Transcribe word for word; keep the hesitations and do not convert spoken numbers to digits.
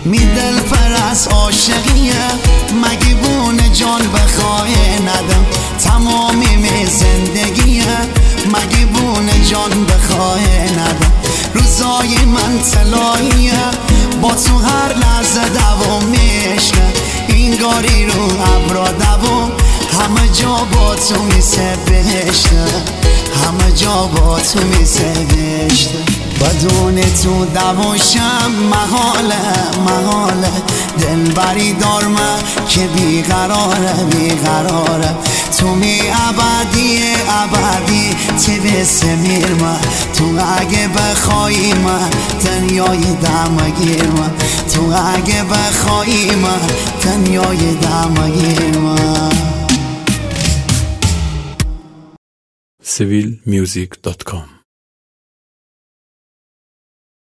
می دل پرست عاشقیه مگه بون جان بخواه ندم تمامی می زندگیه مگه بون جان بخواه ندم روزای من طلاییه با تو هر لحظه دوام میشه این گاری رو ابرا دوام همه جا با تو میسه بهشته همه جا با تو میسه بهشته بدون تو دواشم محاله محاله دل بری دار من که بیقراره بیقراره تو می ابدی ابدی تی سمیر من تو اگه بخوایی من دنیای دمگیر من تو اگه بخوایی من دنیای دمگیر من سیویل میوزیک دات کام